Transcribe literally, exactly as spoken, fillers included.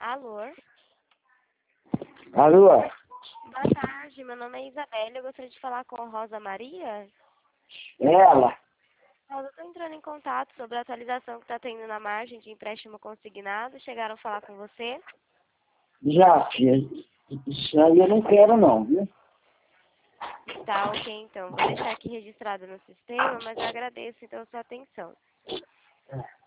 Alô? Alô? Boa tarde, meu nome é Isabela, eu gostaria de falar com a Rosa Maria. Ela? Rosa, eu estou entrando em contato sobre a atualização que está tendo na margem de empréstimo consignado. Chegaram a falar com você? Já, filha. Isso aí eu não quero não, viu? Tá, ok, então. Vou deixar aqui registrado no sistema, mas eu agradeço então a sua atenção.